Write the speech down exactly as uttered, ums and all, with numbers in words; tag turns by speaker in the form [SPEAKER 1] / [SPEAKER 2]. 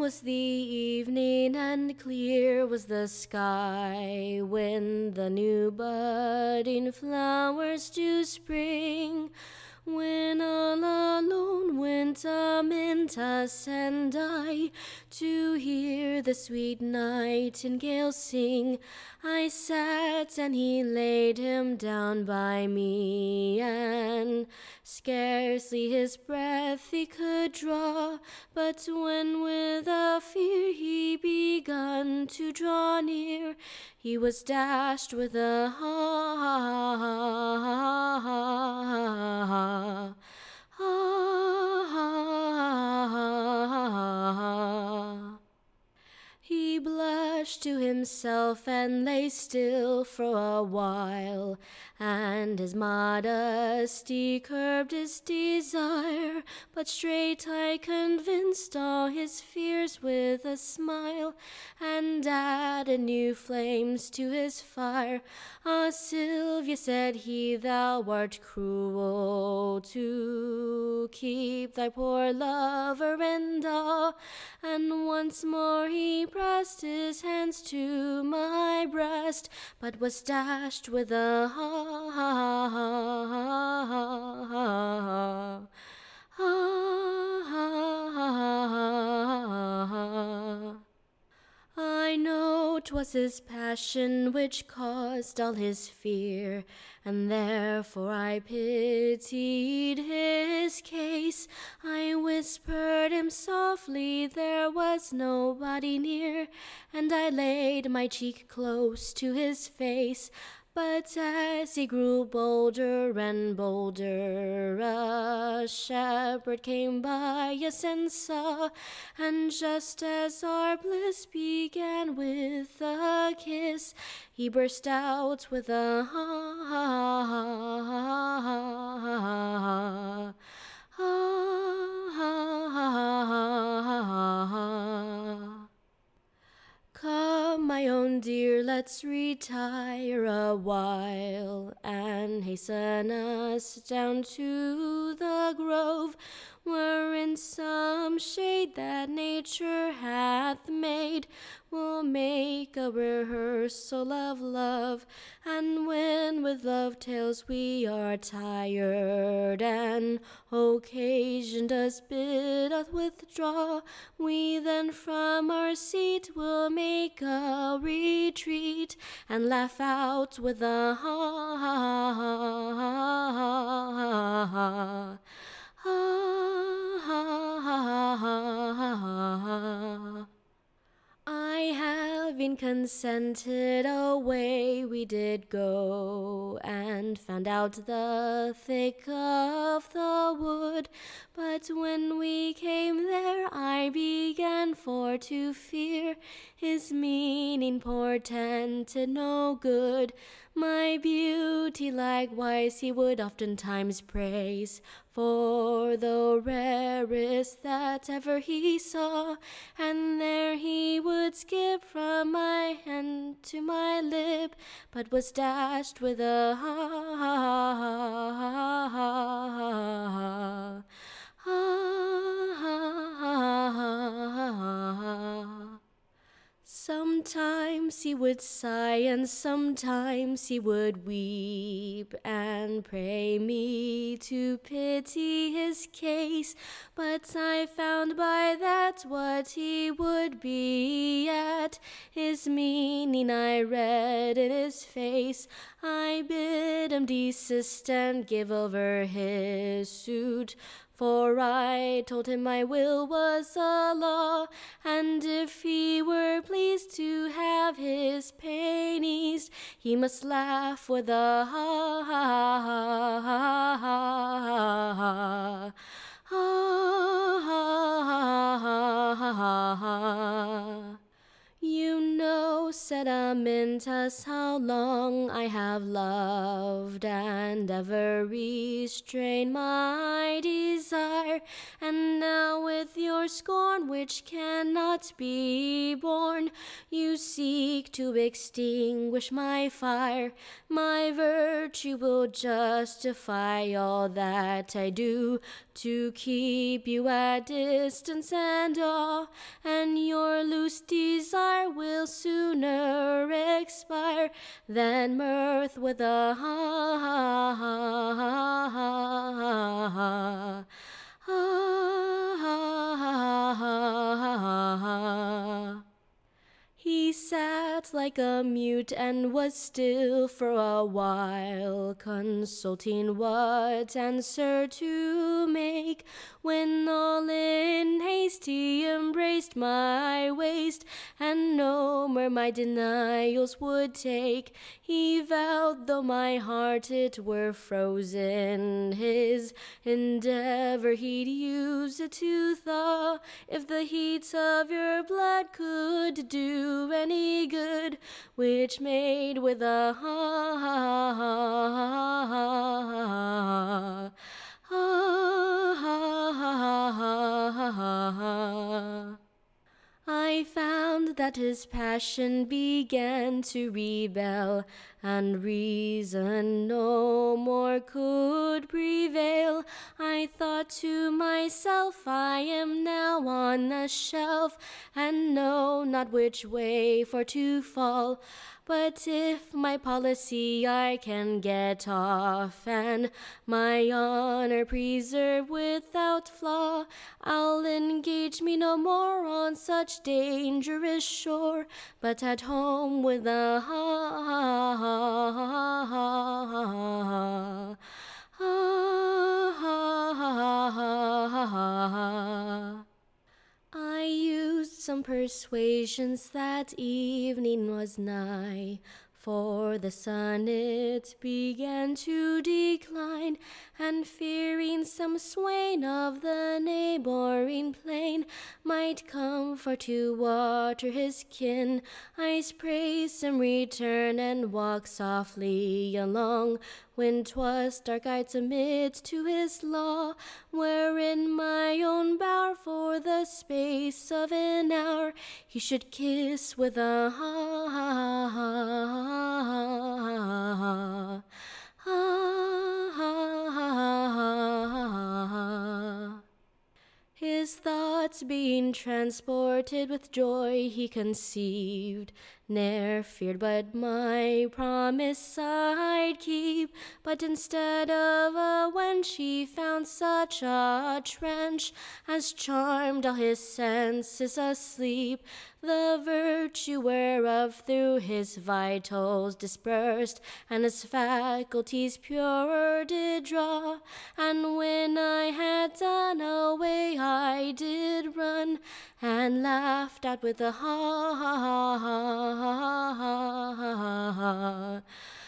[SPEAKER 1] was the evening, and clear was the sky, when the new budding flowers do spring. When all alone went Amintas and I to hear the sweet nightingale sing, I sat and he laid him down by me, and scarcely his breath he could draw, but when with a fear he begun to draw near, he was dashed with a ha ha ha ha ha ha. He blushed to himself and lay still for a while, and his modesty curbed his desire, but straight I convinced all his fears with a smile, and added new flames to his fire. Ah, Sylvia, said he, thou art cruel to keep thy poor lover in awe, and once more he pressed his hands to my breast, but was dashed with a ha ha ha ha ha ha ha. I know 'twas his passion which caused all his fear, and therefore I pitied his case. I whispered him softly there was nobody near, and I laid my cheek close to his face. But as he grew bolder and bolder, a shepherd came by us and saw, and just as our bliss began with a kiss, he burst out with a ha ha ha ha ha ha ha ha. Come, my own dear, let's retire a while, and hasten us down to the grove, where in some shade that nature hath made we'll make a rehearsal of love. And when with love tales we are tired, and occasion does bid us withdraw, we then from our seat will make a retreat, and laugh out with a ha ha ha ha ha ha ha ha ha. I having consented, away we did go, and found out the thick of the wood. But when we came there, I began for to fear his meaning portended no good. My beauty likewise he would oftentimes praise, for the rarest that ever he saw, and there he would skip from my hand to my lip, but was dashed with a ha ha ha ha ha ha ha. Sometimes he would sigh, and sometimes he would weep, and pray me to pity his case. But I found by that what he would be at, his meaning I read in his face. I bid him desist and give over his suit, for I told him my will was a law, and if he were pleased to have his pain eased, he must laugh with a ha ha ha ha ha ha ha ha ha. You know, said Amintas, how long I have loved, and ever restrained my desire, and now with your scorn born which cannot be born. You seek to extinguish my fire. My virtue will justify all that I do to keep you at distance and awe, and your loose desire will sooner expire than mirth with a ha ha ha ha ha ha. Ha, ha, ha, ha, ha, ha. He sat like a mute and was still for a while, consulting what answer to make, when all in haste he embraced my waist, and no more my denials would take. He vowed, though my heart it were frozen, his endeavor he'd use it to thaw, if the heat of your blood could do any good, which made with a ha ha ha ha ha ha ha ha ha ha. I found that his passion began to rebel, and reason no more could prevail. I thought to myself, I am now on a shelf, and know not which way for to fall. But if my policy I can get off, and my honor preserve without flaw, I'll engage me no more on such dangerous shore, but at home with a ha ha ha ha ha ha ha ha ha. I used some persuasions that evening was nigh, for the sun it began to decline, and fearing some swain of the neighboring plain might come for to water his kin, I sprayed some return and walked softly along, when 'twas dark I'd submit to his law, wherein my own bower for the space of an hour he should kiss with a ha ha ha ha ha ha ha. His thoughts being transported with joy he conceived, ne'er feared but my promise I'd keep, but instead of a wench he found such a trench as charmed all his senses asleep, the virtue whereof through his vitals dispersed, and his faculties pure did draw. And when I had done, away I did run, and laughed out with a ha ha ha ha ha ha ha.